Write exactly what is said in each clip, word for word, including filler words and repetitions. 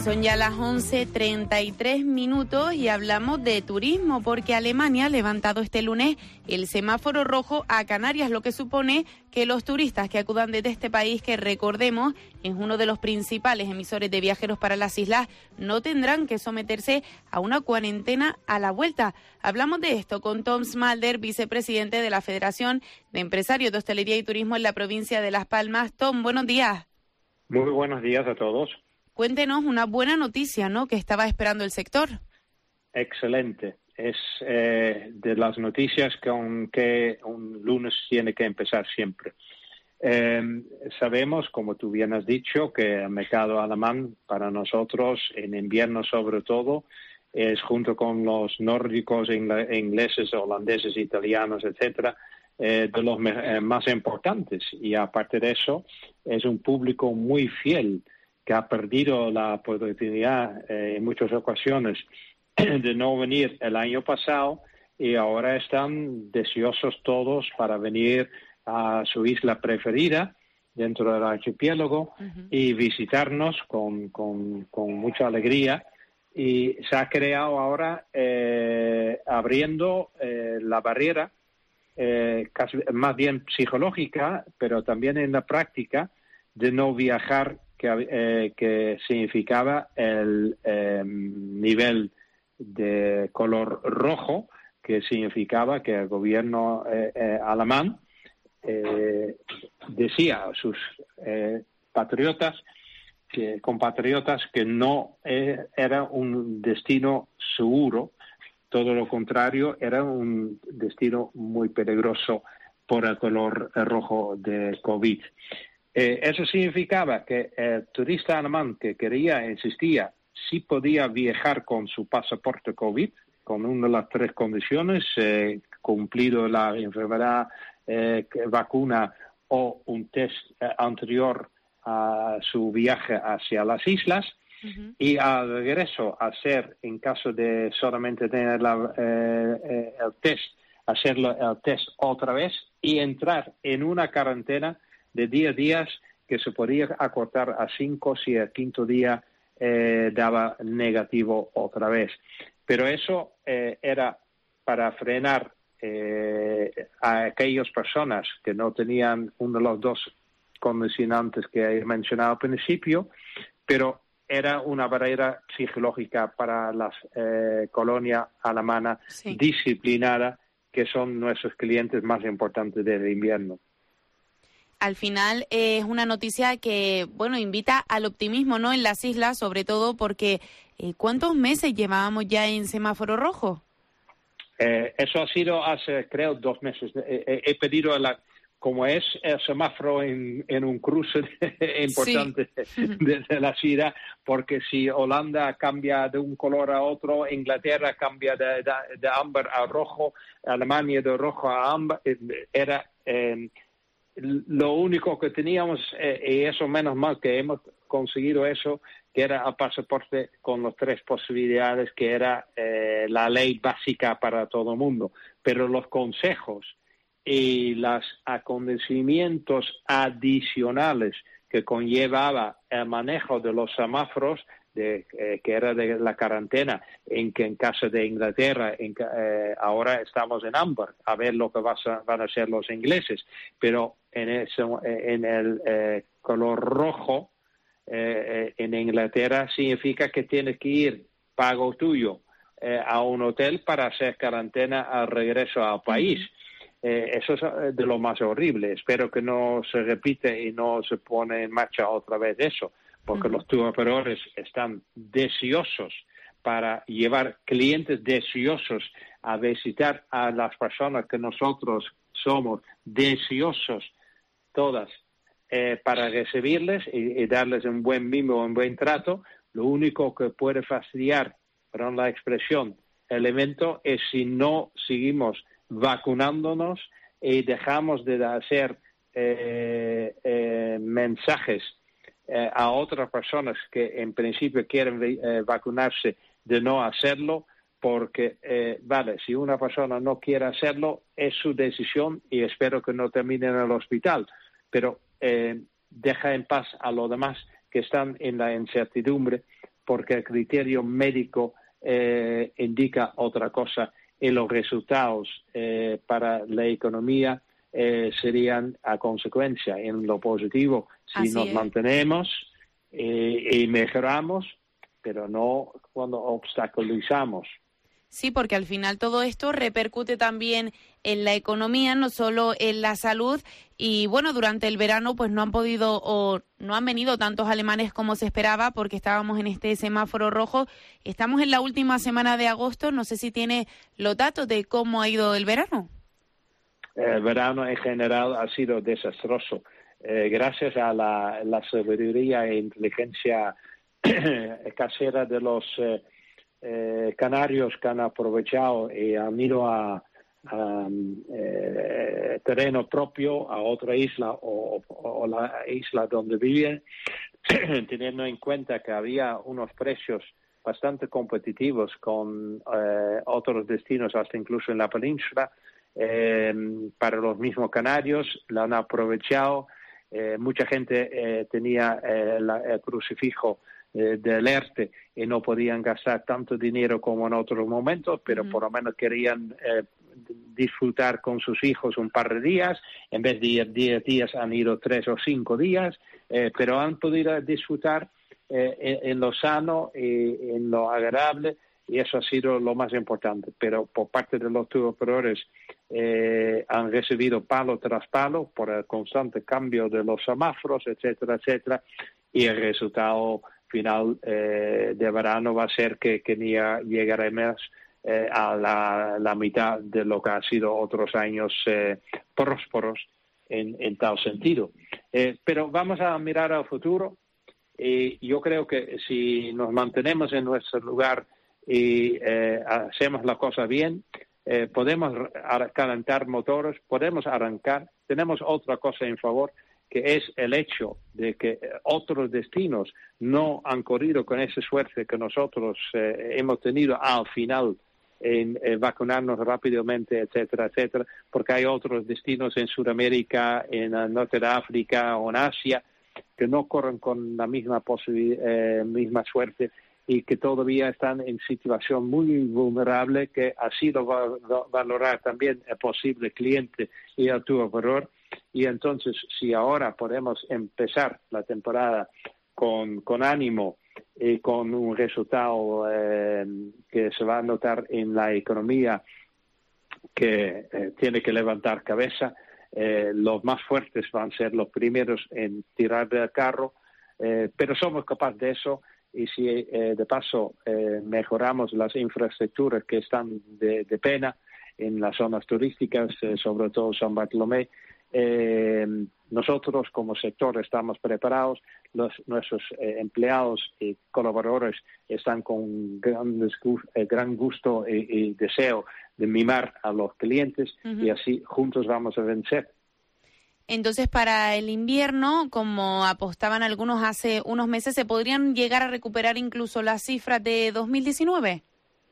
Son ya las once treinta y tres minutos y hablamos de turismo porque Alemania ha levantado este lunes el semáforo rojo a Canarias, lo que supone que los turistas que acudan desde este país, que recordemos es uno de los principales emisores de viajeros para las islas, no tendrán que someterse a una cuarentena a la vuelta. Hablamos de esto con Tom Smalder, vicepresidente de la Federación de Empresarios de Hostelería y Turismo en la provincia de Las Palmas. Tom, buenos días. Muy buenos días a todos. Cuéntenos una buena noticia, ¿no?, que estaba esperando el sector. Excelente. Es eh, de las noticias con que un lunes tiene que empezar siempre. Eh, sabemos, como tú bien has dicho, que el mercado alemán para nosotros, en invierno sobre todo, es junto con los nórdicos, ingleses, holandeses, italianos, etcétera, eh, de los eh, más importantes. Y aparte de eso, es un público muy fiel, que ha perdido la oportunidad eh, en muchas ocasiones de no venir el año pasado y ahora están deseosos todos para venir a su isla preferida dentro del archipiélago uh-huh. y visitarnos con, con, con mucha alegría. Y se ha creado ahora, eh, abriendo eh, la barrera, eh, casi, más bien psicológica, pero también en la práctica, de no viajar, que, eh, que significaba el eh, nivel de color rojo, que significaba que el gobierno eh, eh, alemán eh, decía a sus eh, patriotas, que, compatriotas, que no eh, era un destino seguro, todo lo contrario, era un destino muy peligroso por el color rojo de COVID. Eh, eso significaba que el turista alemán que quería, insistía, sí podía viajar con su pasaporte COVID, con una de las tres condiciones, eh, cumplido la enfermedad, eh, vacuna o un test eh, anterior a su viaje hacia las islas, uh-huh. y al regreso, hacer, en caso de solamente tener la, eh, eh, el test, hacerlo el test otra vez y entrar en una cuarentena de diez días que se podía acortar a cinco si el quinto día eh, daba negativo otra vez. Pero eso eh, era para frenar eh, a aquellas personas que no tenían uno de los dos condicionantes que he mencionado al principio, pero era una barrera psicológica para la eh, colonia alemana sí. disciplinada, que son nuestros clientes más importantes del invierno. Al final eh, es una noticia que, bueno, invita al optimismo, ¿no?, en las islas, sobre todo porque eh, ¿cuántos meses llevábamos ya en semáforo rojo? Eh, eso ha sido hace, creo, dos meses. Eh, he pedido, a la, como es el semáforo en, en un cruce importante sí. de, de la ciudad, porque si Holanda cambia de un color a otro, Inglaterra cambia de, de, de ámbar a rojo, Alemania de rojo a ámbar, era... Eh, lo único que teníamos, eh, y eso menos mal que hemos conseguido eso, que era el pasaporte con las tres posibilidades, que era eh, la ley básica para todo el mundo. Pero los consejos y los acontecimientos adicionales que conllevaba el manejo de los semáforos, de, eh, que era de la cuarentena, en que en caso de Inglaterra, en, eh, ahora estamos en ámbar, a ver lo que va a, van a hacer los ingleses, pero en, eso, en el eh, color rojo, eh, en Inglaterra, significa que tienes que ir, pago tuyo, eh, a un hotel para hacer cuarentena al regreso al país. Uh-huh. Eh, eso es de lo más horrible. Espero que no se repite y no se pone en marcha otra vez eso, porque uh-huh. los tour operadores están deseosos para llevar clientes deseosos a visitar a las personas que nosotros somos deseosos todas eh, para recibirles y, y darles un buen mimo, un buen trato. Lo único que puede fastidiar, perdón la expresión, el evento es si no seguimos vacunándonos y dejamos de hacer eh, eh, mensajes Eh, a otras personas que en principio quieren eh, vacunarse, de no hacerlo, porque, eh, vale, si una persona no quiere hacerlo, es su decisión y espero que no termine en el hospital, pero eh, deja en paz a los demás que están en la incertidumbre, porque el criterio médico eh, indica otra cosa y los resultados eh, para la economía eh, serían a consecuencia. En lo positivo, si Así nos es. mantenemos eh, y mejoramos, pero no cuando obstaculizamos. Sí, porque al final todo esto repercute también en la economía, no solo en la salud. Y bueno, durante el verano pues no han podido o no han venido tantos alemanes como se esperaba porque estábamos en este semáforo rojo. Estamos en la última semana de agosto. No sé si tiene los datos de cómo ha ido el verano. El verano en general ha sido desastroso. Eh, gracias a la, la sabiduría e inteligencia casera de los eh, eh, canarios que han aprovechado y han ido a, a eh, terreno propio, a otra isla o, o la isla donde viven, teniendo en cuenta que había unos precios bastante competitivos con eh, otros destinos, hasta incluso en la península, eh, para los mismos canarios, la han aprovechado. Eh, mucha gente eh, tenía eh, la, el crucifijo eh, del ERTE y no podían gastar tanto dinero como en otros momentos, pero uh-huh. por lo menos querían eh, disfrutar con sus hijos un par de días. En vez de ir diez días han ido tres o cinco días, eh, pero han podido disfrutar eh, en, en lo sano y en lo agradable, y eso ha sido lo más importante. Pero por parte de los tour operadores eh, han recibido palo tras palo por el constante cambio de los semáforos, etcétera, etcétera, y el resultado final eh, de verano va a ser que, que ni llegaremos eh, a la, la mitad de lo que ha sido otros años eh, prósperos en, en tal sentido. Eh, pero vamos a mirar al futuro, y yo creo que si nos mantenemos en nuestro lugar y eh, hacemos la cosa bien, eh, podemos calentar motores, podemos arrancar. Tenemos otra cosa en favor, que es el hecho de que otros destinos no han corrido con esa suerte que nosotros eh, hemos tenido al final en eh, vacunarnos rápidamente, etcétera, etcétera, porque hay otros destinos en Sudamérica, en el norte de África o en Asia que no corren con la misma posibil- eh, misma suerte y que todavía están en situación muy vulnerable, que así lo va a valorar también el posible cliente y el tour operador. Y entonces, si ahora podemos empezar la temporada con, con ánimo y con un resultado eh, que se va a notar en la economía, que eh, tiene que levantar cabeza, eh, los más fuertes van a ser los primeros en tirar del carro, eh, pero somos capaces de eso. Y si eh, de paso eh, mejoramos las infraestructuras que están de, de pena en las zonas turísticas, eh, sobre todo San Bartolomé, eh, nosotros como sector estamos preparados, los, nuestros eh, empleados y colaboradores están con grandes, eh, gran gusto y, y deseo de mimar a los clientes, uh-huh. y así juntos vamos a vencer. Entonces, para el invierno, como apostaban algunos hace unos meses, ¿se podrían llegar a recuperar incluso las cifras de dos mil diecinueve?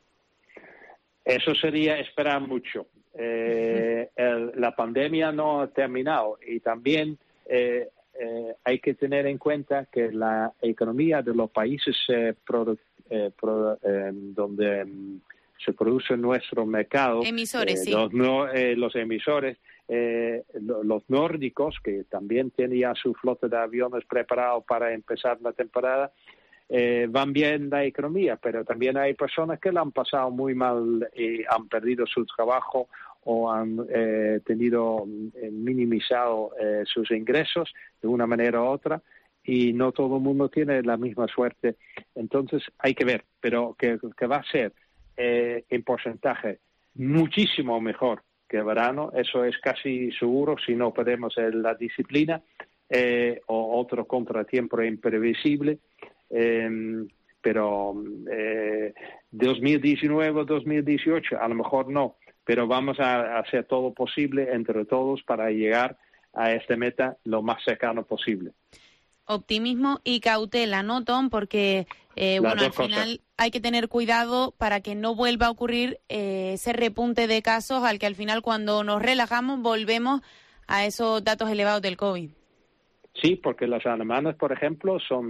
Eso sería esperar mucho. Eh, el, la pandemia no ha terminado, y también eh, eh, hay que tener en cuenta que la economía de los países eh, produ- eh, produ- eh, donde um, se produce nuestro mercado, emisores, eh, sí. los, no, eh, los emisores, Eh, los nórdicos, que también tienen ya su flota de aviones preparado para empezar la temporada, eh, van bien la economía, pero también hay personas que la han pasado muy mal y han perdido su trabajo o han eh, tenido eh, minimizado eh, sus ingresos de una manera u otra, y no todo el mundo tiene la misma suerte. Entonces hay que ver, pero que, que va a ser eh, en porcentaje muchísimo mejor que el verano, eso es casi seguro, si no perdemos la disciplina eh, o otro contratiempo imprevisible. Eh, pero eh, dos mil diecinueve, dos mil dieciocho, a lo mejor no, pero vamos a hacer todo posible entre todos para llegar a esta meta lo más cercano posible. Optimismo y cautela, ¿no, Tom? Porque, eh, bueno, al final cosas. Hay que tener cuidado para que no vuelva a ocurrir eh, ese repunte de casos al que al final, cuando nos relajamos, volvemos a esos datos elevados del COVID. Sí, porque las alemanas, por ejemplo, son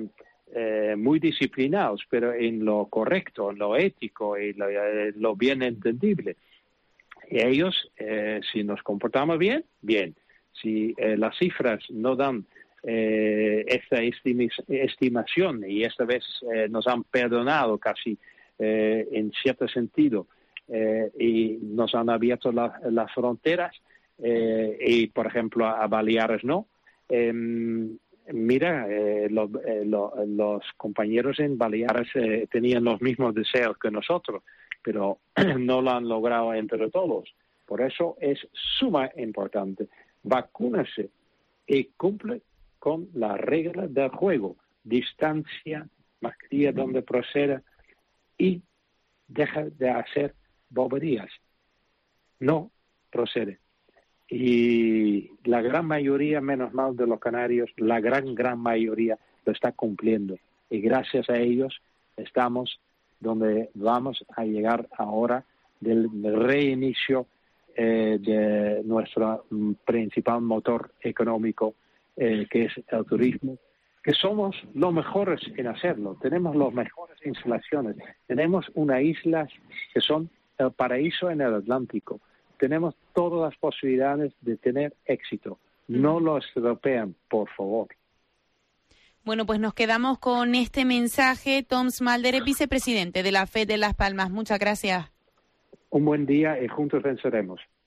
eh, muy disciplinados, pero en lo correcto, en lo ético y lo, eh, lo bien entendible. Y ellos, eh, si nos comportamos bien, bien. Si eh, las cifras no dan eh, esta estima- estimación y esta vez eh, nos han perdonado casi eh, en cierto sentido eh, y nos han abierto la, las fronteras eh, y, por ejemplo, a, a Baleares no, eh, mira, eh, lo, eh, lo, los compañeros en Baleares eh, tenían los mismos deseos que nosotros, pero no lo han logrado entre todos. Por eso es sumamente importante vacúnese y cumple con las reglas del juego, distancia, mascarilla donde proceda y deja de hacer boberías. No procede. Y la gran mayoría, menos mal de los canarios, la gran, gran mayoría lo está cumpliendo. Y gracias a ellos estamos donde vamos a llegar ahora del reinicio eh, de nuestro mm, principal motor económico, eh, que es el turismo, que somos los mejores en hacerlo. Tenemos las mejores instalaciones. Tenemos unas islas que son el paraíso en el Atlántico. Tenemos todas las posibilidades de tener éxito. No lo estropean, por favor. Bueno, pues nos quedamos con este mensaje. Tom Smalder, vicepresidente de la F E D de Las Palmas. Muchas gracias. Un buen día y juntos venceremos.